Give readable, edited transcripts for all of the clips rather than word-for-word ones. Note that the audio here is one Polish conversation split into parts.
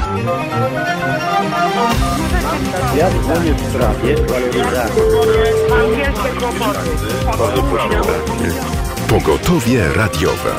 Ja dzwonię w sprawie waloryzacji. Pogotowie radiowe.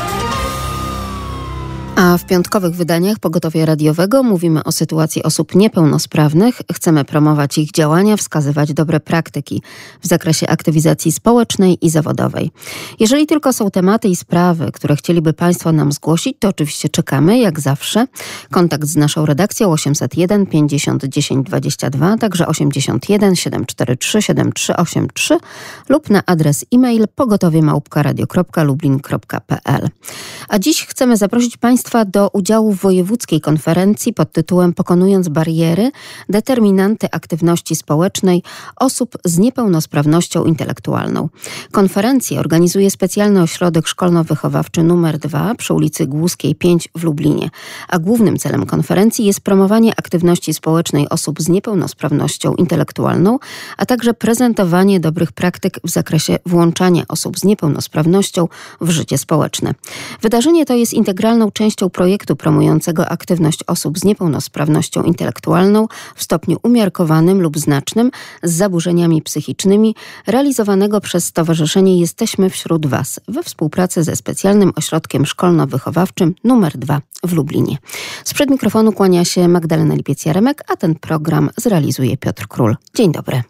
A w piątkowych wydaniach Pogotowia Radiowego mówimy o sytuacji osób niepełnosprawnych. Chcemy promować ich działania, wskazywać dobre praktyki w zakresie aktywizacji społecznej i zawodowej. Jeżeli tylko są tematy i sprawy, które chcieliby Państwo nam zgłosić, to oczywiście czekamy, jak zawsze. Kontakt z naszą redakcją 801 50 10 22, także 81 743 7383 lub na adres e-mail pogotowie@radio.lublin.pl. A dziś chcemy zaprosić Państwa do udziału w wojewódzkiej konferencji pod tytułem Pokonując bariery, determinanty aktywności społecznej osób z niepełnosprawnością intelektualną. Konferencję organizuje specjalny ośrodek szkolno-wychowawczy nr 2 przy ulicy Głuskiej 5 w Lublinie, a głównym celem konferencji jest promowanie aktywności społecznej osób z niepełnosprawnością intelektualną, a także prezentowanie dobrych praktyk w zakresie włączania osób z niepełnosprawnością w życie społeczne. Wydarzenie to jest integralną częścią projektu promującego aktywność osób z niepełnosprawnością intelektualną w stopniu umiarkowanym lub znacznym z zaburzeniami psychicznymi, realizowanego przez Stowarzyszenie Jesteśmy wśród Was we współpracy ze specjalnym ośrodkiem szkolno-wychowawczym nr 2 w Lublinie. Sprzed mikrofonu kłania się Magdalena Lipiec-Jaremek, a ten program zrealizuje Piotr Król. Dzień dobry.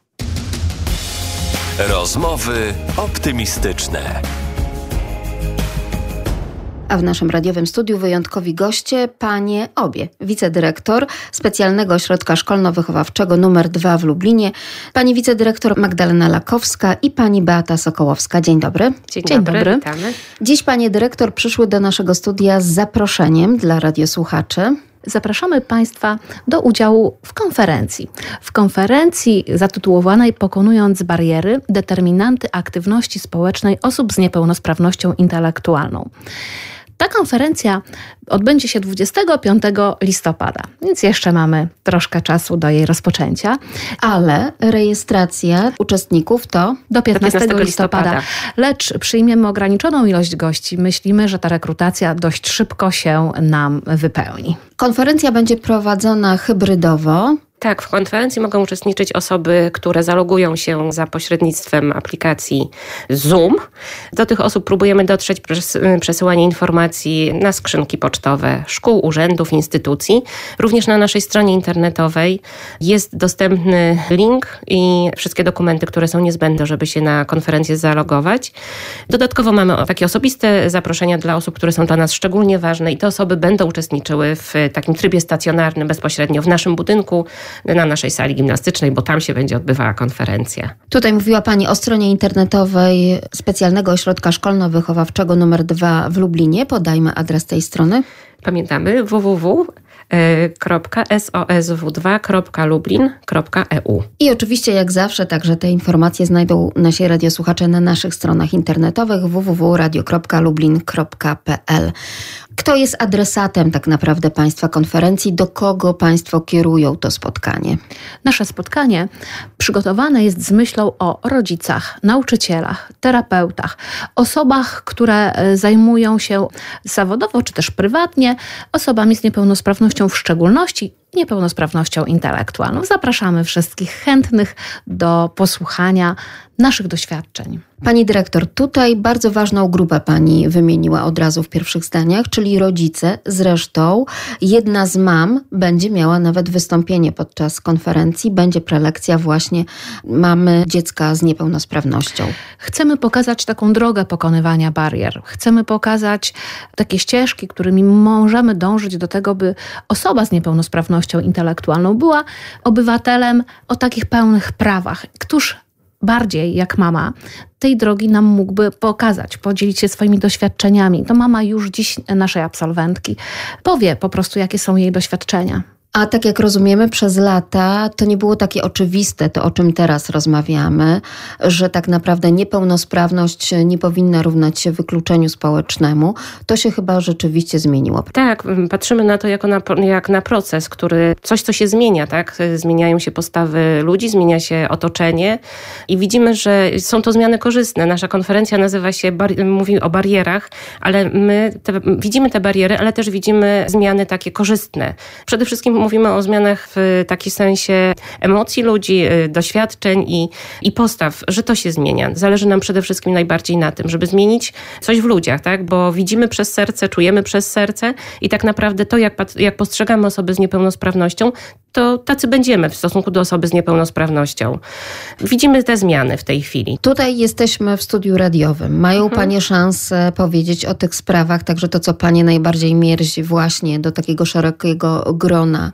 Rozmowy optymistyczne. A w naszym radiowym studiu wyjątkowi goście, panie obie. Wicedyrektor Specjalnego Ośrodka Szkolno-Wychowawczego nr 2 w Lublinie, pani wicedyrektor Magdalena Lakowska i pani Beata Sokołowska. Dzień dobry. Dzień dobry. Witamy. Dziś panie dyrektor przyszły do naszego studia z zaproszeniem dla radiosłuchaczy. Zapraszamy Państwa do udziału w konferencji. W konferencji zatytułowanej Pokonując bariery, determinanty aktywności społecznej osób z niepełnosprawnością intelektualną. Ta konferencja odbędzie się 25 listopada, więc jeszcze mamy troszkę czasu do jej rozpoczęcia. Ale rejestracja uczestników to do 15 listopada. Lecz przyjmiemy ograniczoną ilość gości. Myślimy, że ta rekrutacja dość szybko się nam wypełni. Konferencja będzie prowadzona hybrydowo. Tak, w konferencji mogą uczestniczyć osoby, które zalogują się za pośrednictwem aplikacji Zoom. Do tych osób próbujemy dotrzeć przez przesyłanie informacji na skrzynki pocztowe szkół, urzędów, instytucji. Również na naszej stronie internetowej jest dostępny link i wszystkie dokumenty, które są niezbędne, żeby się na konferencję zalogować. Dodatkowo mamy takie osobiste zaproszenia dla osób, które są dla nas szczególnie ważne i te osoby będą uczestniczyły w takim trybie stacjonarnym bezpośrednio w naszym budynku, na naszej sali gimnastycznej, bo tam się będzie odbywała konferencja. Tutaj mówiła pani o stronie internetowej Specjalnego Ośrodka Szkolno-Wychowawczego nr 2 w Lublinie. Podajmy adres tej strony. Pamiętamy www.sosw2.lublin.eu. I oczywiście jak zawsze także te informacje znajdą nasi radiosłuchacze na naszych stronach internetowych www.radio.lublin.pl. Kto jest adresatem tak naprawdę Państwa konferencji? Do kogo Państwo kierują to spotkanie? Nasze spotkanie przygotowane jest z myślą o rodzicach, nauczycielach, terapeutach, osobach, które zajmują się zawodowo czy też prywatnie osobami z niepełnosprawnością, w szczególności niepełnosprawnością intelektualną. Zapraszamy wszystkich chętnych do posłuchania naszych doświadczeń. Pani dyrektor, tutaj bardzo ważną grupę pani wymieniła od razu w pierwszych zdaniach, czyli rodzice. Zresztą jedna z mam będzie miała nawet wystąpienie podczas konferencji. Będzie prelekcja właśnie mamy dziecka z niepełnosprawnością. Chcemy pokazać taką drogę pokonywania barier. Chcemy pokazać takie ścieżki, którymi możemy dążyć do tego, by osoba z niepełnosprawnością intelektualną była obywatelem o takich pełnych prawach. Któż bardziej jak mama tej drogi nam mógłby pokazać, podzielić się swoimi doświadczeniami. To mama już dziś naszej absolwentki powie po prostu, jakie są jej doświadczenia. A tak jak rozumiemy, przez lata to nie było takie oczywiste, to o czym teraz rozmawiamy, że tak naprawdę niepełnosprawność nie powinna równać się wykluczeniu społecznemu. To się chyba rzeczywiście zmieniło. Tak, patrzymy na to jak na proces, coś, co się zmienia, tak? Zmieniają się postawy ludzi, zmienia się otoczenie i widzimy, że są to zmiany korzystne. Nasza konferencja nazywa się, mówi o barierach, ale my widzimy te bariery, ale też widzimy zmiany takie korzystne. Przede wszystkim mówimy o zmianach w takim sensie emocji ludzi, doświadczeń i postaw, że to się zmienia. Zależy nam przede wszystkim najbardziej na tym, żeby zmienić coś w ludziach, tak? Bo widzimy przez serce, czujemy przez serce i tak naprawdę to, jak postrzegamy osoby z niepełnosprawnością, to tacy będziemy w stosunku do osoby z niepełnosprawnością. Widzimy te zmiany w tej chwili. Tutaj jesteśmy w studiu radiowym. Mają Panie szansę powiedzieć o tych sprawach, także to, co Panie najbardziej mierzi właśnie do takiego szerokiego grona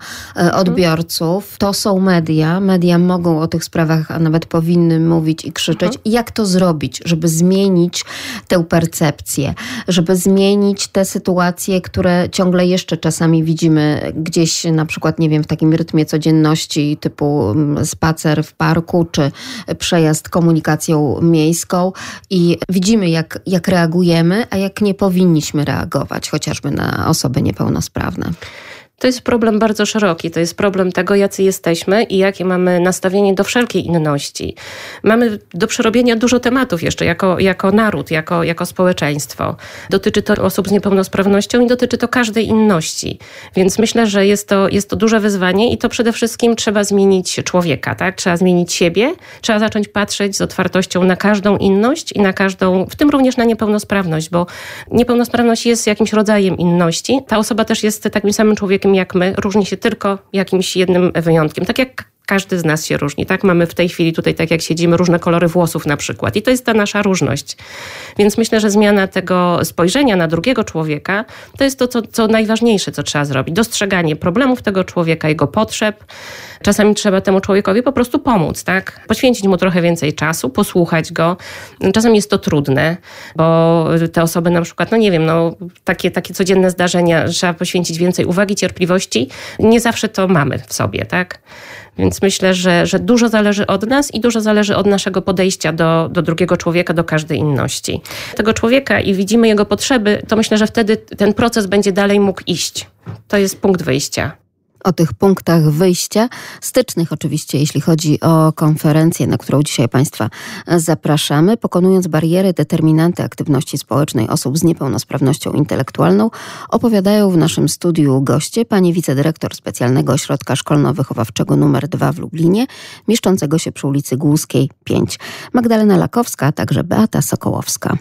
odbiorców. To są media. Media mogą o tych sprawach, a nawet powinny mówić i krzyczeć. Jak to zrobić, żeby zmienić tę percepcję, żeby zmienić te sytuacje, które ciągle jeszcze czasami widzimy gdzieś, na przykład, nie wiem, w takim rytmie codzienności typu spacer w parku, czy przejazd komunikacją miejską i widzimy, jak reagujemy, a jak nie powinniśmy reagować, chociażby na osoby niepełnosprawne. To jest problem bardzo szeroki. To jest problem tego, jacy jesteśmy i jakie mamy nastawienie do wszelkiej inności. Mamy do przerobienia dużo tematów jeszcze jako naród, jako społeczeństwo. Dotyczy to osób z niepełnosprawnością i dotyczy to każdej inności. Więc myślę, że jest to duże wyzwanie i to przede wszystkim trzeba zmienić człowieka, tak? Trzeba zmienić siebie, trzeba zacząć patrzeć z otwartością na każdą inność i na każdą, w tym również na niepełnosprawność, bo niepełnosprawność jest jakimś rodzajem inności. Ta osoba też jest takim samym człowiekiem jak my, różni się tylko jakimś jednym wyjątkiem. Tak jak każdy z nas się różni, tak? Mamy w tej chwili tutaj, tak jak siedzimy, różne kolory włosów na przykład i to jest ta nasza różność. Więc myślę, że zmiana tego spojrzenia na drugiego człowieka to jest to, co najważniejsze, co trzeba zrobić. Dostrzeganie problemów tego człowieka, jego potrzeb. Czasami trzeba temu człowiekowi po prostu pomóc, tak? Poświęcić mu trochę więcej czasu, posłuchać go. Czasem jest to trudne, bo te osoby na przykład, takie codzienne zdarzenia, trzeba poświęcić więcej uwagi, cierpliwości. Nie zawsze to mamy w sobie, tak? Więc myślę, że dużo zależy od nas i dużo zależy od naszego podejścia do drugiego człowieka, do każdej inności. Tego człowieka i widzimy jego potrzeby, to myślę, że wtedy ten proces będzie dalej mógł iść. To jest punkt wyjścia. O tych punktach wyjścia, stycznych oczywiście, jeśli chodzi o konferencję, na którą dzisiaj Państwa zapraszamy. Pokonując bariery, determinanty aktywności społecznej osób z niepełnosprawnością intelektualną, opowiadają w naszym studiu goście, pani wicedyrektor Specjalnego Ośrodka Szkolno-Wychowawczego nr 2 w Lublinie, mieszczącego się przy ulicy Głuskiej 5. Magdalena Lakowska, a także Beata Sokołowska.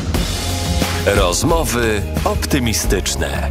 Rozmowy optymistyczne.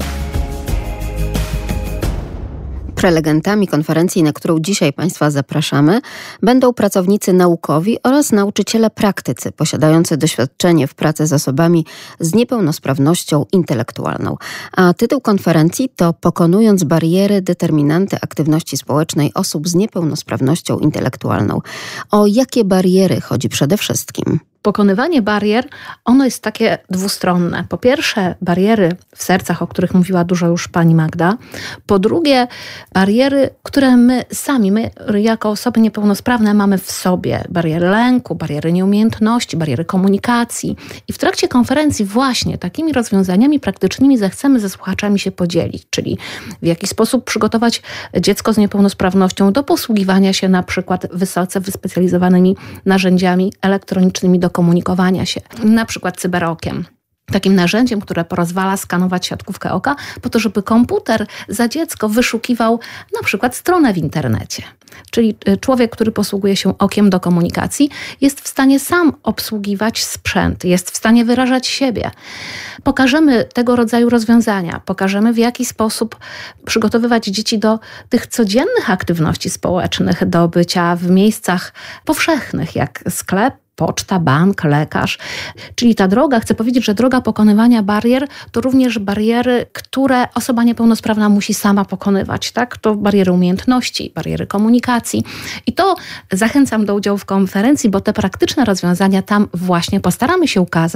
Prelegentami konferencji, na którą dzisiaj Państwa zapraszamy, będą pracownicy naukowi oraz nauczyciele praktycy posiadający doświadczenie w pracy z osobami z niepełnosprawnością intelektualną. A tytuł konferencji to Pokonując bariery, determinanty aktywności społecznej osób z niepełnosprawnością intelektualną. O jakie bariery chodzi przede wszystkim? Pokonywanie barier, ono jest takie dwustronne. Po pierwsze, bariery w sercach, o których mówiła dużo już pani Magda. Po drugie, bariery, które my jako osoby niepełnosprawne mamy w sobie. Bariery lęku, bariery nieumiejętności, bariery komunikacji. I w trakcie konferencji właśnie takimi rozwiązaniami praktycznymi zechcemy ze słuchaczami się podzielić, czyli w jaki sposób przygotować dziecko z niepełnosprawnością do posługiwania się na przykład wysoce wyspecjalizowanymi narzędziami elektronicznymi do komunikowania się, na przykład cyberokiem. Takim narzędziem, które pozwala skanować siatkówkę oka po to, żeby komputer za dziecko wyszukiwał na przykład stronę w internecie. Czyli człowiek, który posługuje się okiem do komunikacji, jest w stanie sam obsługiwać sprzęt, jest w stanie wyrażać siebie. Pokażemy tego rodzaju rozwiązania, pokażemy w jaki sposób przygotowywać dzieci do tych codziennych aktywności społecznych, do bycia w miejscach powszechnych, jak sklep, poczta, bank, lekarz. Czyli ta droga, chcę powiedzieć, że droga pokonywania barier to również bariery, które osoba niepełnosprawna musi sama pokonywać. Tak? To bariery umiejętności, bariery komunikacji. I to zachęcam do udziału w konferencji, bo te praktyczne rozwiązania tam właśnie postaramy się ukazać.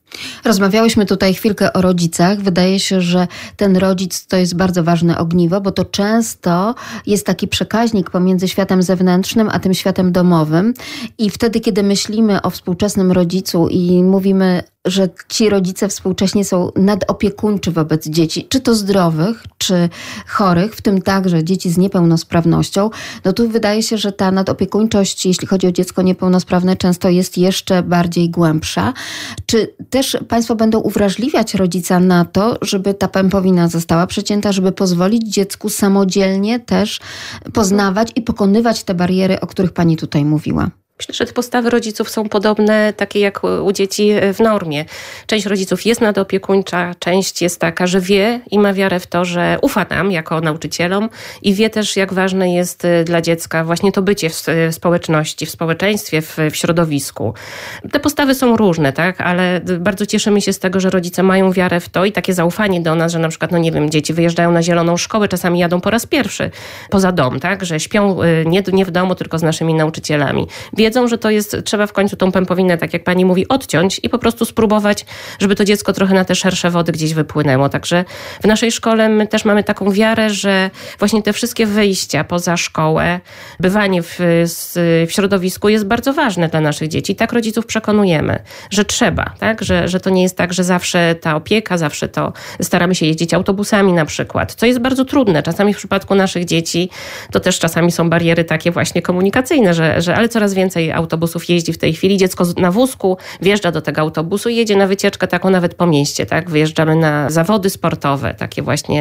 Rozmawiałyśmy tutaj chwilkę o rodzicach. Wydaje się, że ten rodzic to jest bardzo ważne ogniwo, bo to często jest taki przekaźnik pomiędzy światem zewnętrznym a tym światem domowym. I wtedy, kiedy myślimy o współczesnym rodzicu i mówimy, że ci rodzice współcześnie są nadopiekuńczy wobec dzieci, czy to zdrowych, czy chorych, w tym także dzieci z niepełnosprawnością, no tu wydaje się, że ta nadopiekuńczość, jeśli chodzi o dziecko niepełnosprawne, często jest jeszcze bardziej głębsza. Czy też Państwo będą uwrażliwiać rodzica na to, żeby ta pępowina została przecięta, żeby pozwolić dziecku samodzielnie też poznawać i pokonywać te bariery, o których Pani tutaj mówiła? Myślę, że te postawy rodziców są podobne, takie jak u dzieci w normie. Część rodziców jest nadopiekuńcza, część jest taka, że wie i ma wiarę w to, że ufa nam jako nauczycielom i wie też, jak ważne jest dla dziecka właśnie to bycie w społeczności, w społeczeństwie, w środowisku. Te postawy są różne, tak, ale bardzo cieszymy się z tego, że rodzice mają wiarę w to i takie zaufanie do nas, że na przykład, dzieci wyjeżdżają na zieloną szkołę, czasami jadą po raz pierwszy poza dom, tak, że śpią nie w domu, tylko z naszymi nauczycielami. Wiedzą, że to jest, trzeba w końcu tą pępowinę, tak jak pani mówi, odciąć i po prostu spróbować, żeby to dziecko trochę na te szersze wody gdzieś wypłynęło. Także w naszej szkole my też mamy taką wiarę, że właśnie te wszystkie wyjścia poza szkołę, bywanie w środowisku jest bardzo ważne dla naszych dzieci. Tak rodziców przekonujemy, że trzeba, tak? Że to nie jest tak, że zawsze ta opieka, zawsze to staramy się jeździć autobusami na przykład, co jest bardzo trudne. Czasami w przypadku naszych dzieci to też czasami są bariery takie właśnie komunikacyjne, ale coraz więcej autobusów jeździ w tej chwili. Dziecko na wózku wjeżdża do tego autobusu i jedzie na wycieczkę taką nawet po mieście, tak? Wyjeżdżamy na zawody sportowe, takie właśnie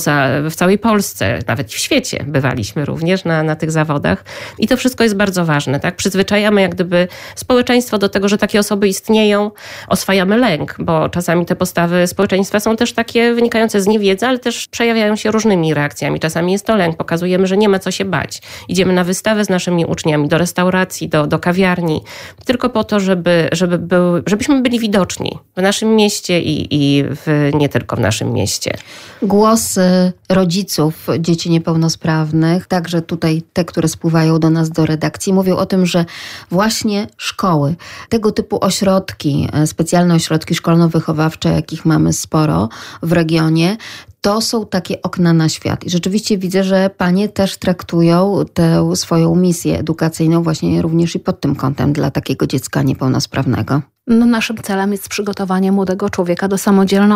w całej Polsce, nawet w świecie bywaliśmy również na tych zawodach. I to wszystko jest bardzo ważne, tak? Przyzwyczajamy jak gdyby społeczeństwo do tego, że takie osoby istnieją, oswajamy lęk, bo czasami te postawy społeczeństwa są też takie wynikające z niewiedzy, ale też przejawiają się różnymi reakcjami. Czasami jest to lęk, pokazujemy, że nie ma co się bać. Idziemy na wystawę z naszymi uczniami, do restauracji, do kawiarni, tylko po to, żebyśmy byli widoczni w naszym mieście i nie tylko w naszym mieście. Głosy rodziców dzieci niepełnosprawnych, także tutaj te, które spływają do nas do redakcji, mówią o tym, że właśnie szkoły, tego typu ośrodki, specjalne ośrodki szkolno-wychowawcze, jakich mamy sporo w regionie, to są takie okna na świat. I rzeczywiście widzę, że panie też traktują tę swoją misję edukacyjną właśnie również i pod tym kątem dla takiego dziecka niepełnosprawnego. Naszym celem jest przygotowanie młodego człowieka do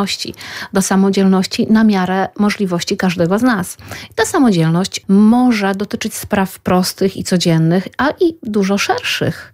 samodzielności na miarę możliwości każdego z nas. I ta samodzielność może dotyczyć spraw prostych i codziennych, a i dużo szerszych.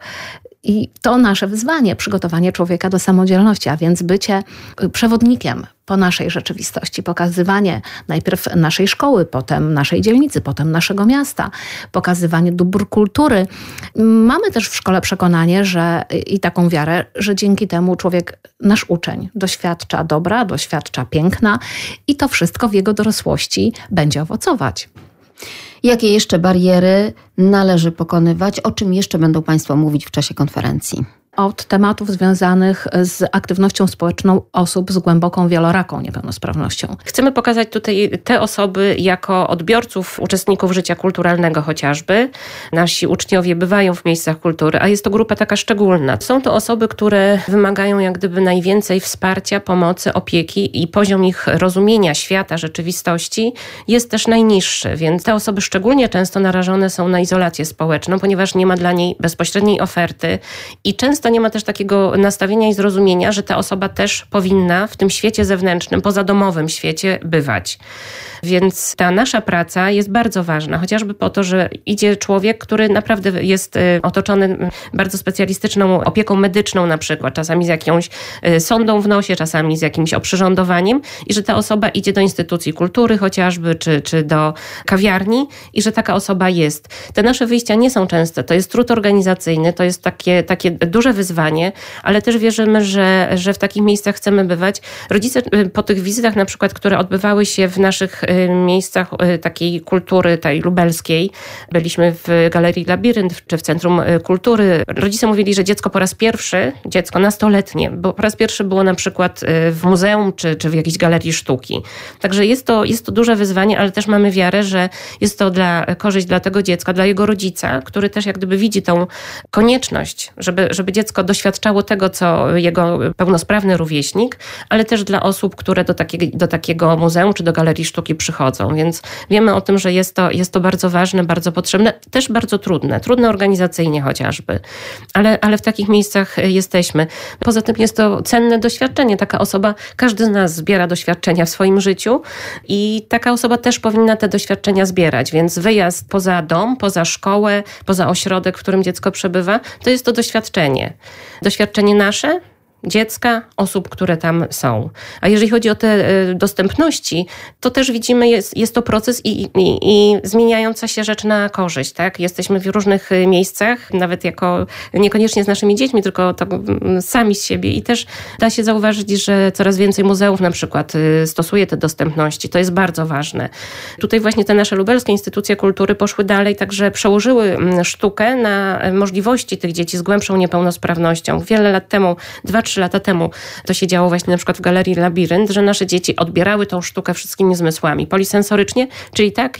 I to nasze wyzwanie, przygotowanie człowieka do samodzielności, a więc bycie przewodnikiem po naszej rzeczywistości, pokazywanie najpierw naszej szkoły, potem naszej dzielnicy, potem naszego miasta, pokazywanie dóbr kultury. Mamy też w szkole przekonanie, i taką wiarę, że dzięki temu człowiek, nasz uczeń, doświadcza dobra, doświadcza piękna i to wszystko w jego dorosłości będzie owocować. Jakie jeszcze bariery należy pokonywać? O czym jeszcze będą Państwo mówić w czasie konferencji? Od tematów związanych z aktywnością społeczną osób z głęboką wieloraką niepełnosprawnością. Chcemy pokazać tutaj te osoby jako odbiorców, uczestników życia kulturalnego chociażby. Nasi uczniowie bywają w miejscach kultury, a jest to grupa taka szczególna. Są to osoby, które wymagają jak gdyby najwięcej wsparcia, pomocy, opieki i poziom ich rozumienia świata, rzeczywistości jest też najniższy, więc te osoby szczególnie często narażone są na izolację społeczną, ponieważ nie ma dla niej bezpośredniej oferty i często nie ma też takiego nastawienia i zrozumienia, że ta osoba też powinna w tym świecie zewnętrznym, pozadomowym świecie bywać. Więc ta nasza praca jest bardzo ważna, chociażby po to, że idzie człowiek, który naprawdę jest otoczony bardzo specjalistyczną opieką medyczną na przykład, czasami z jakąś sondą w nosie, czasami z jakimś oprzyrządowaniem i że ta osoba idzie do instytucji kultury chociażby, czy do kawiarni i że taka osoba jest. Te nasze wyjścia nie są częste, to jest trud organizacyjny, to jest takie duże wyzwanie, ale też wierzymy, że w takich miejscach chcemy bywać. Rodzice po tych wizytach na przykład, które odbywały się w naszych miejscach takiej kultury, tej lubelskiej, byliśmy w Galerii Labirynt czy w Centrum Kultury. Rodzice mówili, że dziecko po raz pierwszy, dziecko nastoletnie, bo po raz pierwszy było na przykład w muzeum czy w jakiejś galerii sztuki. Także jest to duże wyzwanie, ale też mamy wiarę, że jest to korzyść dla tego dziecka, dla jego rodzica, który też jak gdyby widzi tą konieczność, żeby dziecko doświadczało tego, co jego pełnosprawny rówieśnik, ale też dla osób, które do takiego muzeum czy do galerii sztuki przychodzą. Więc wiemy o tym, że jest to bardzo ważne, bardzo potrzebne, też bardzo trudne organizacyjnie chociażby, ale w takich miejscach jesteśmy. Poza tym jest to cenne doświadczenie. Taka osoba, każdy z nas zbiera doświadczenia w swoim życiu i taka osoba też powinna te doświadczenia zbierać, więc wyjazd poza dom, poza szkołę, poza ośrodek, w którym dziecko przebywa, to jest to doświadczenie. Doświadczenie nasze, dziecka, osób, które tam są. A jeżeli chodzi o te dostępności, to też widzimy, jest to proces i zmieniająca się rzecz na korzyść. Tak? Jesteśmy w różnych miejscach, nawet niekoniecznie z naszymi dziećmi, tylko sami z siebie i też da się zauważyć, że coraz więcej muzeów na przykład stosuje te dostępności. To jest bardzo ważne. Tutaj właśnie te nasze lubelskie instytucje kultury poszły dalej, także przełożyły sztukę na możliwości tych dzieci z głębszą niepełnosprawnością. Wiele lat temu, 2-3 lata temu to się działo właśnie na przykład w Galerii Labirynt, że nasze dzieci odbierały tą sztukę wszystkimi zmysłami, polisensorycznie, czyli tak,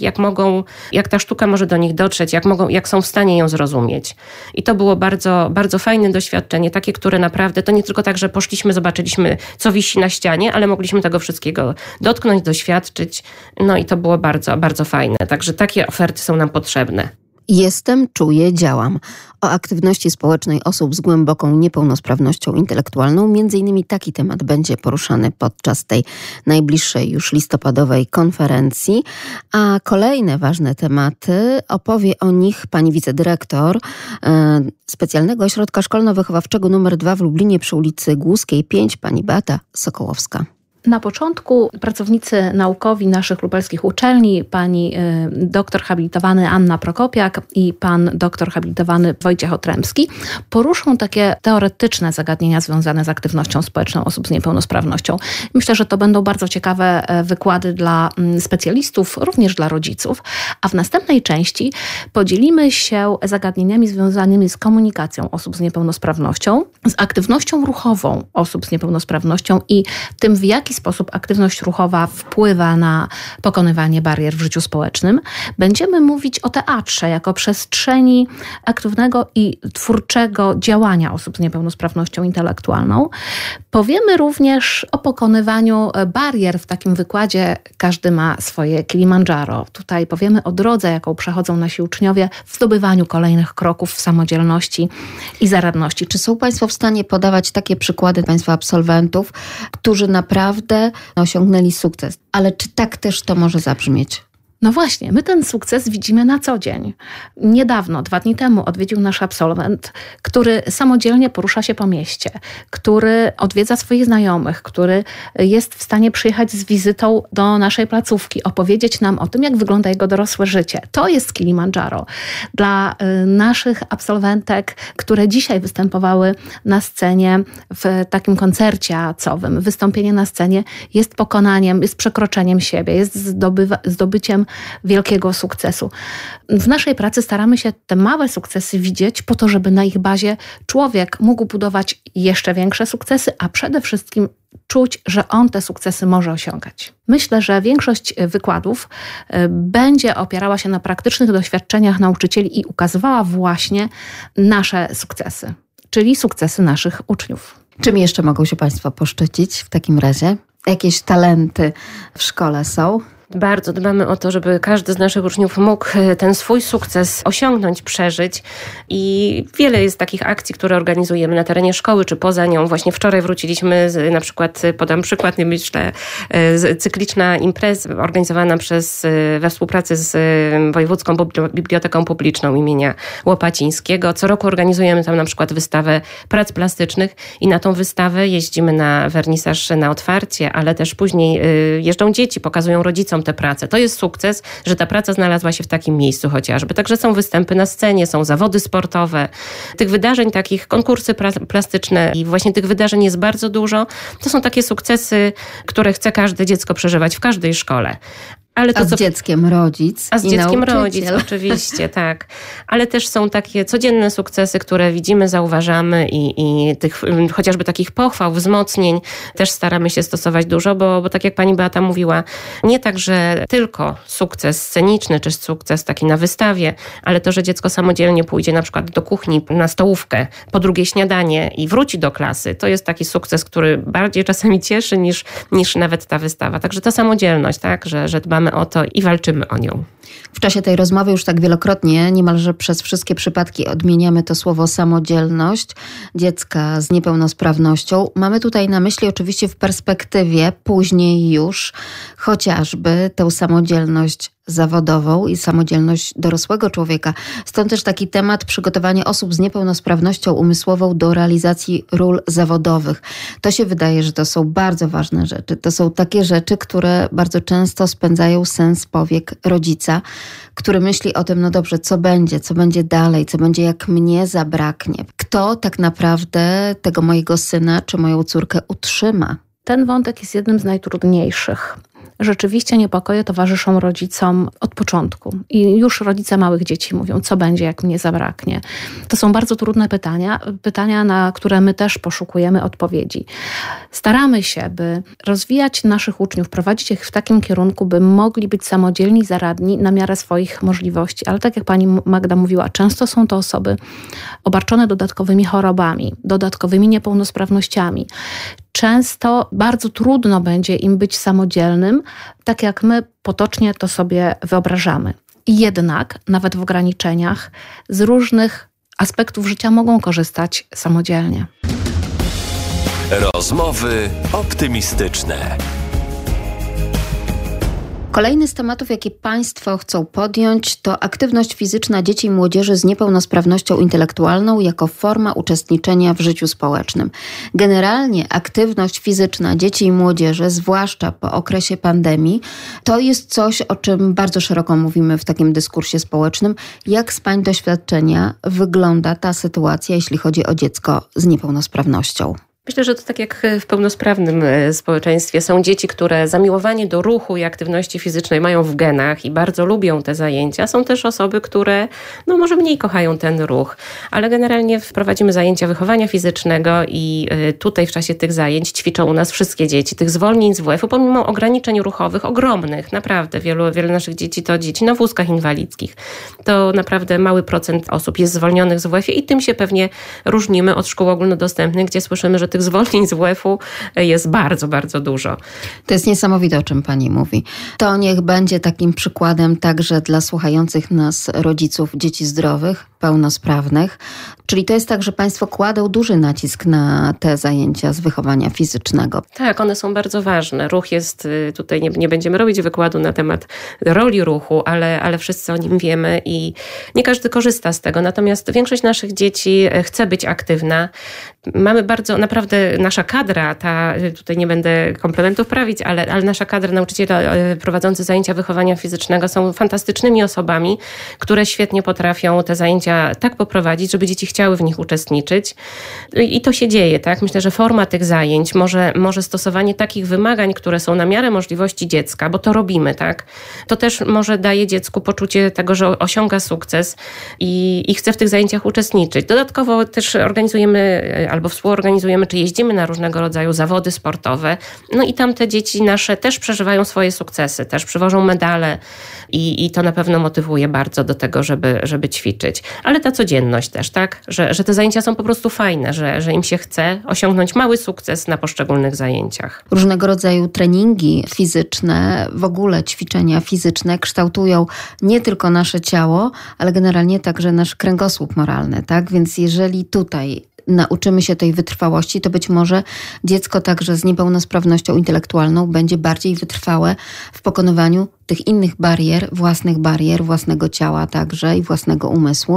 jak ta sztuka może do nich dotrzeć, jak są w stanie ją zrozumieć. I to było bardzo, bardzo fajne doświadczenie, takie, które naprawdę, to nie tylko tak, że poszliśmy, zobaczyliśmy, co wisi na ścianie, ale mogliśmy tego wszystkiego dotknąć, doświadczyć, no i to było bardzo, bardzo fajne. Także takie oferty są nam potrzebne. Jestem, czuję, działam. O aktywności społecznej osób z głęboką niepełnosprawnością intelektualną m.in. taki temat będzie poruszany podczas tej najbliższej już listopadowej konferencji, a kolejne ważne tematy opowie o nich pani wicedyrektor Specjalnego Ośrodka Szkolno-Wychowawczego nr 2 w Lublinie przy ulicy Głuskiej 5, pani Beata Sokołowska. Na początku pracownicy naukowi naszych lubelskich uczelni, pani doktor habilitowany Anna Prokopiak i pan doktor habilitowany Wojciech Otremski, poruszą takie teoretyczne zagadnienia związane z aktywnością społeczną osób z niepełnosprawnością. Myślę, że to będą bardzo ciekawe wykłady dla specjalistów, również dla rodziców, a w następnej części podzielimy się zagadnieniami związanymi z komunikacją osób z niepełnosprawnością, z aktywnością ruchową osób z niepełnosprawnością i tym, w jaki sposób aktywność ruchowa wpływa na pokonywanie barier w życiu społecznym. Będziemy mówić o teatrze jako przestrzeni aktywnego i twórczego działania osób z niepełnosprawnością intelektualną. Powiemy również o pokonywaniu barier w takim wykładzie Każdy ma swoje Kilimandżaro. Tutaj powiemy o drodze, jaką przechodzą nasi uczniowie w zdobywaniu kolejnych kroków w samodzielności i zaradności. Czy są Państwo w stanie podawać takie przykłady Państwa absolwentów, którzy naprawdę osiągnęli sukces? Ale czy tak też to może zabrzmieć? No właśnie, my ten sukces widzimy na co dzień. Niedawno, 2 dni temu odwiedził nasz absolwent, który samodzielnie porusza się po mieście, który odwiedza swoich znajomych, który jest w stanie przyjechać z wizytą do naszej placówki, opowiedzieć nam o tym, jak wygląda jego dorosłe życie. To jest Kilimandżaro. Dla naszych absolwentek, które dzisiaj występowały na scenie w takim koncercie teatrowym, wystąpienie na scenie jest pokonaniem, jest przekroczeniem siebie, jest zdobyciem wielkiego sukcesu. W naszej pracy staramy się te małe sukcesy widzieć po to, żeby na ich bazie człowiek mógł budować jeszcze większe sukcesy, a przede wszystkim czuć, że on te sukcesy może osiągać. Myślę, że większość wykładów będzie opierała się na praktycznych doświadczeniach nauczycieli i ukazywała właśnie nasze sukcesy, czyli sukcesy naszych uczniów. Czym jeszcze mogą się Państwo poszczycić w takim razie? Jakieś talenty w szkole są? Bardzo dbamy o to, żeby każdy z naszych uczniów mógł ten swój sukces osiągnąć, przeżyć i wiele jest takich akcji, które organizujemy na terenie szkoły czy poza nią. Właśnie wczoraj wróciliśmy na przykład, podam przykład, myślę, cykliczna impreza organizowana we współpracy z Wojewódzką Biblioteką Publiczną imienia Łopacińskiego. Co roku organizujemy tam na przykład wystawę prac plastycznych i na tą wystawę jeździmy na wernisaż, na otwarcie, ale też później jeżdżą dzieci, pokazują rodzicom te prace. To jest sukces, że ta praca znalazła się w takim miejscu chociażby. Także są występy na scenie, są zawody sportowe. Tych wydarzeń, takich konkursy plastyczne i właśnie tych wydarzeń jest bardzo dużo. To są takie sukcesy, które chce każde dziecko przeżywać w każdej szkole. Ale to, z dzieckiem rodzic. A z dzieckiem rodzic, nauczyciel. oczywiście, tak. Ale też są takie codzienne sukcesy, które widzimy, zauważamy i tych chociażby takich pochwał, wzmocnień też staramy się stosować dużo, bo tak jak pani Beata mówiła, nie tak, że tylko sukces sceniczny, czy sukces taki na wystawie, ale to, że dziecko samodzielnie pójdzie na przykład do kuchni na stołówkę, po drugie śniadanie i wróci do klasy, to jest taki sukces, który bardziej czasami cieszy niż nawet ta wystawa. Także ta samodzielność, tak, że dbamy o to i walczymy o nią. W czasie tej rozmowy już tak wielokrotnie, niemalże przez wszystkie przypadki odmieniamy to słowo samodzielność dziecka z niepełnosprawnością. Mamy tutaj na myśli oczywiście w perspektywie później już chociażby tę samodzielność zawodową i samodzielność dorosłego człowieka. Stąd też taki temat przygotowania osób z niepełnosprawnością umysłową do realizacji ról zawodowych. To się wydaje, że to są bardzo ważne rzeczy. To są takie rzeczy, które bardzo często spędzają sens powiek rodzica, który myśli o tym, no dobrze, co będzie dalej, co będzie jak mnie zabraknie. Kto tak naprawdę tego mojego syna czy moją córkę utrzyma? Ten wątek jest jednym z najtrudniejszych. Rzeczywiście niepokoje towarzyszą rodzicom od początku. I już rodzice małych dzieci mówią, co będzie, jak mnie zabraknie. To są bardzo trudne pytania, na które my też poszukujemy odpowiedzi. Staramy się, by rozwijać naszych uczniów, prowadzić ich w takim kierunku, by mogli być samodzielni, zaradni na miarę swoich możliwości. Ale tak jak pani Magda mówiła, często są to osoby obarczone dodatkowymi chorobami, dodatkowymi niepełnosprawnościami. Często bardzo trudno będzie im być samodzielnym, tak jak my potocznie to sobie wyobrażamy. I jednak, nawet w ograniczeniach, z różnych aspektów życia mogą korzystać samodzielnie. Rozmowy optymistyczne. Kolejny z tematów, jaki Państwo chcą podjąć, to aktywność fizyczna dzieci i młodzieży z niepełnosprawnością intelektualną jako forma uczestniczenia w życiu społecznym. Generalnie aktywność fizyczna dzieci i młodzieży, zwłaszcza po okresie pandemii, to jest coś, o czym bardzo szeroko mówimy w takim dyskursie społecznym. Jak z Pań doświadczenia wygląda ta sytuacja, jeśli chodzi o dziecko z niepełnosprawnością? Myślę, że to tak jak w pełnosprawnym społeczeństwie są dzieci, które zamiłowanie do ruchu i aktywności fizycznej mają w genach i bardzo lubią te zajęcia. Są też osoby, które może mniej kochają ten ruch, ale generalnie wprowadzimy zajęcia wychowania fizycznego i tutaj w czasie tych zajęć ćwiczą u nas wszystkie dzieci. Tych zwolnień z WF-u, pomimo ograniczeń ruchowych ogromnych, naprawdę wiele naszych dzieci to dzieci na wózkach inwalidzkich. To naprawdę mały procent osób jest zwolnionych z WF-u i tym się pewnie różnimy od szkół ogólnodostępnych, gdzie słyszymy, że tych zwolnień z WF-u jest bardzo, bardzo dużo. To jest niesamowite, o czym Pani mówi. To niech będzie takim przykładem także dla słuchających nas rodziców dzieci zdrowych, pełnosprawnych. Czyli to jest tak, że Państwo kładą duży nacisk na te zajęcia z wychowania fizycznego. Tak, one są bardzo ważne. Ruch jest, tutaj nie będziemy robić wykładu na temat roli ruchu, ale wszyscy o nim wiemy i nie każdy korzysta z tego. Natomiast większość naszych dzieci chce być aktywna. Mamy bardzo, naprawdę nasza kadra, tutaj nie będę komplementów prawić, ale nasza kadra nauczyciela prowadzący zajęcia wychowania fizycznego są fantastycznymi osobami, które świetnie potrafią te zajęcia tak poprowadzić, żeby dzieci chciały w nich uczestniczyć. I to się dzieje, tak? Myślę, że forma tych zajęć, może stosowanie takich wymagań, które są na miarę możliwości dziecka, bo to robimy, tak? To też może daje dziecku poczucie tego, że osiąga sukces i chce w tych zajęciach uczestniczyć. Dodatkowo też organizujemy albo współorganizujemy, czy jeździmy na różnego rodzaju zawody sportowe. I tam te dzieci nasze też przeżywają swoje sukcesy, też przywożą medale i to na pewno motywuje bardzo do tego, żeby ćwiczyć. Ale ta codzienność też, tak? Że te zajęcia są po prostu fajne, że im się chce osiągnąć mały sukces na poszczególnych zajęciach. Różnego rodzaju treningi fizyczne, w ogóle ćwiczenia fizyczne kształtują nie tylko nasze ciało, ale generalnie także nasz kręgosłup moralny, tak? Więc jeżeli tutaj nauczymy się tej wytrwałości, to być może dziecko także z niepełnosprawnością intelektualną będzie bardziej wytrwałe w pokonywaniu tych innych barier, własnego ciała także i własnego umysłu,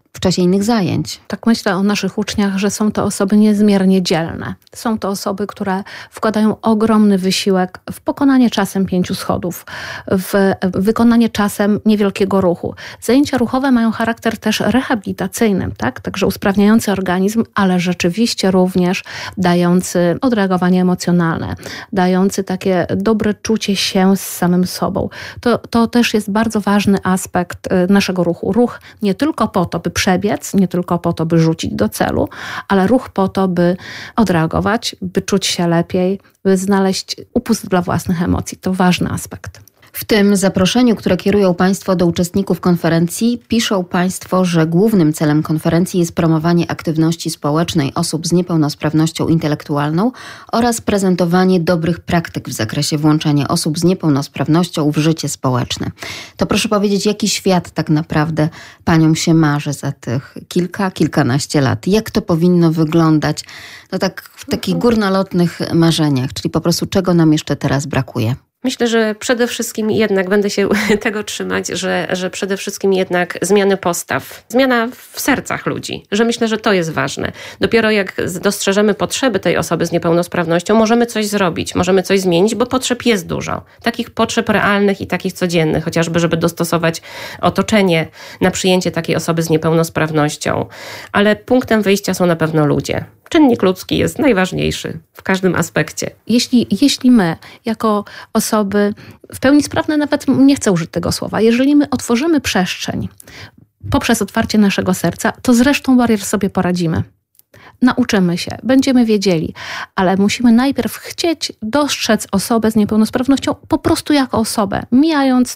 w czasie innych zajęć. Tak myślę o naszych uczniach, że są to osoby niezmiernie dzielne. Są to osoby, które wkładają ogromny wysiłek w pokonanie czasem 5 schodów, w wykonanie czasem niewielkiego ruchu. Zajęcia ruchowe mają charakter też rehabilitacyjny, tak? Także usprawniający organizm, ale rzeczywiście również dający odreagowanie emocjonalne, dający takie dobre czucie się z samym sobą. To też jest bardzo ważny aspekt naszego ruchu. Ruch nie tylko po to, by przebiec, nie tylko po to, by rzucić do celu, ale ruch po to, by odreagować, by czuć się lepiej, by znaleźć upust dla własnych emocji. To ważny aspekt. W tym zaproszeniu, które kierują Państwo do uczestników konferencji, piszą Państwo, że głównym celem konferencji jest promowanie aktywności społecznej osób z niepełnosprawnością intelektualną oraz prezentowanie dobrych praktyk w zakresie włączania osób z niepełnosprawnością w życie społeczne. To proszę powiedzieć, jaki świat tak naprawdę Paniom się marzy za tych kilkanaście lat? Jak to powinno wyglądać? No tak w takich górnolotnych marzeniach, czyli po prostu czego nam jeszcze teraz brakuje? Myślę, że przede wszystkim jednak będę się tego trzymać, że przede wszystkim jednak zmiany postaw, zmiana w sercach ludzi, że myślę, że to jest ważne. Dopiero jak dostrzeżemy potrzeby tej osoby z niepełnosprawnością, możemy coś zrobić, możemy coś zmienić, bo potrzeb jest dużo. Takich potrzeb realnych i takich codziennych, chociażby żeby dostosować otoczenie na przyjęcie takiej osoby z niepełnosprawnością. Ale punktem wyjścia są na pewno ludzie. Czynnik ludzki jest najważniejszy w każdym aspekcie. Jeśli my, jako osoby w pełni sprawne, nawet nie chcę użyć tego słowa, jeżeli my otworzymy przestrzeń poprzez otwarcie naszego serca, to z resztą barier sobie poradzimy. Nauczymy się, będziemy wiedzieli, ale musimy najpierw chcieć dostrzec osobę z niepełnosprawnością po prostu jako osobę, mijając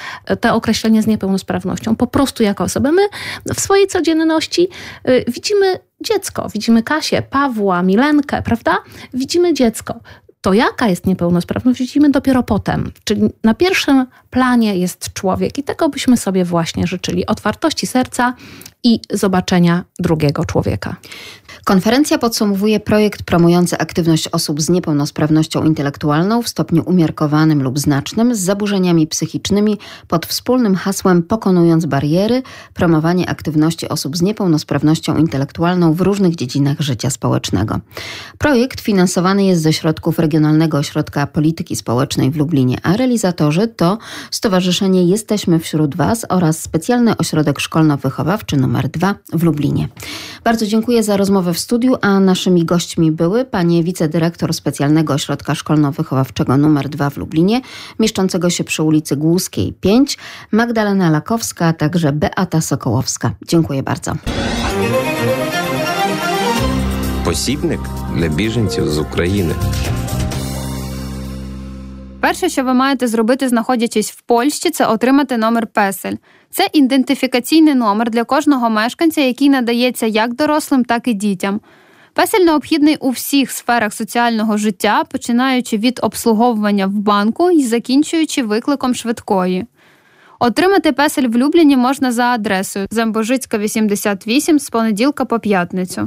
te określenie z niepełnosprawnością, po prostu jako osobę. My w swojej codzienności widzimy dziecko, widzimy Kasię, Pawła, Milenkę, prawda? Widzimy dziecko. To jaka jest niepełnosprawność, widzimy dopiero potem. Czyli na pierwszym planie jest człowiek i tego byśmy sobie właśnie życzyli. Otwartości serca i zobaczenia drugiego człowieka. Konferencja podsumowuje projekt promujący aktywność osób z niepełnosprawnością intelektualną w stopniu umiarkowanym lub znacznym z zaburzeniami psychicznymi pod wspólnym hasłem Pokonując bariery, promowanie aktywności osób z niepełnosprawnością intelektualną w różnych dziedzinach życia społecznego. Projekt finansowany jest ze środków Regionalnego Ośrodka Polityki Społecznej w Lublinie, a realizatorzy to Stowarzyszenie Jesteśmy Wśród Was oraz Specjalny Ośrodek Szkolno-Wychowawczy nr 2 w Lublinie. Bardzo dziękuję za rozmowę w studiu, a naszymi gośćmi były panie wicedyrektor Specjalnego Ośrodka Szkolno-Wychowawczego nr 2 w Lublinie, mieszczącego się przy ulicy Głuskiej 5, Magdalena Lakowska, a także Beata Sokołowska. Dziękuję bardzo. Посібник для біженців з України. Перше, що ви маєте зробити, знаходячись в Польщі, це отримати номер PESEL. Це ідентифікаційний номер для кожного мешканця, який надається як дорослим, так і дітям. PESEL необхідний у всіх сферах соціального життя, починаючи від обслуговування в банку і закінчуючи викликом швидкої. Отримати PESEL в Любліні можна за адресою Зембожицька, 88 з понеділка по п'ятницю.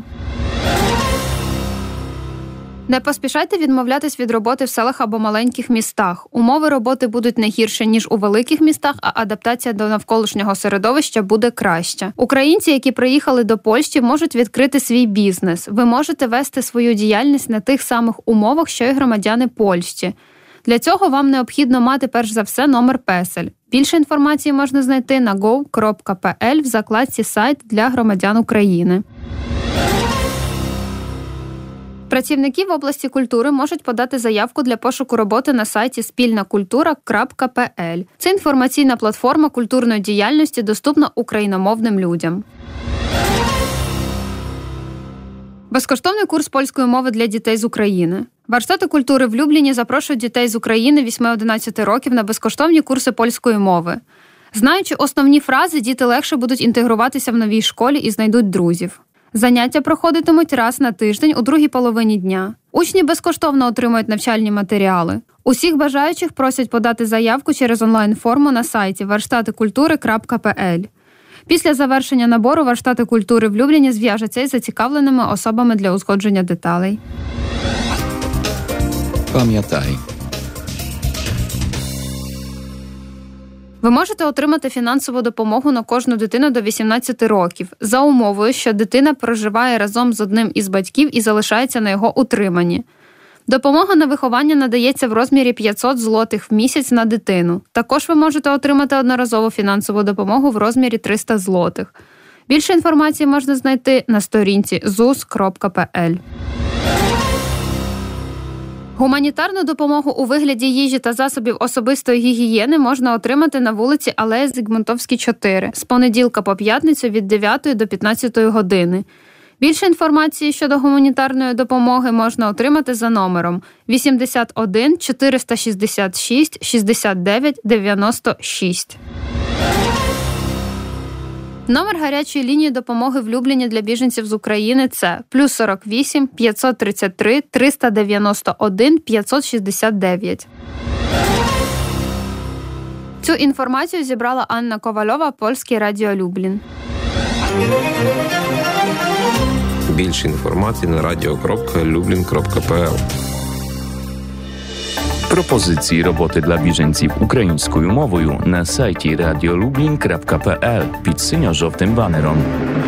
Не поспішайте відмовлятись від роботи в селах або маленьких містах. Умови роботи будуть не гірше, ніж у великих містах, а адаптація до навколишнього середовища буде краща. Українці, які приїхали до Польщі, можуть відкрити свій бізнес. Ви можете вести свою діяльність на тих самих умовах, що й громадяни Польщі. Для цього вам необхідно мати перш за все номер PESEL. Більше інформації можна знайти на gov.pl в закладці «Сайт для громадян України». Працівники в області культури можуть подати заявку для пошуку роботи на сайті спільнакультура.pl. Це інформаційна платформа культурної діяльності, доступна україномовним людям. Безкоштовний курс польської мови для дітей з України. Warsztaty культури в Любліні запрошують дітей з України 8-11 років на безкоштовні курси польської мови. Знаючи основні фрази, діти легше будуть інтегруватися в новій школі і знайдуть друзів. Заняття проходитимуть раз на тиждень у другій половині дня. Учні безкоштовно отримують навчальні матеріали. Усіх бажаючих просять подати заявку через онлайн-форму на сайті warsztatykultury.pl. Після завершення набору Warsztaty культури в Любліні зв'яжуться із зацікавленими особами для узгодження деталей. Пам'ятай. Ви можете отримати фінансову допомогу на кожну дитину до 18 років, за умовою, що дитина проживає разом з одним із батьків і залишається на його утриманні. Допомога на виховання надається в розмірі 500 злотих в місяць на дитину. Також ви можете отримати одноразову фінансову допомогу в розмірі 300 злотих. Більше інформації можна знайти на сторінці zus.pl. Гуманітарну допомогу у вигляді їжі та засобів особистої гігієни можна отримати на вулиці Алея Зигмунтовській, 4, з понеділка по п'ятницю від 9 до 15 години. Більше інформації щодо гуманітарної допомоги можна отримати за номером 81 466 69 96. Номер гарячої лінії допомоги в Любліні для біженців з України – це +48 533 391 569. Цю інформацію зібрала Анна Ковальова, Польське радіо Люблін. Більше інформації на radio.lublin.pl. Propozycji roboty dla bieżeńców ukraińską mową na sajcie radiolublin.pl pід синьо-жовтим банером.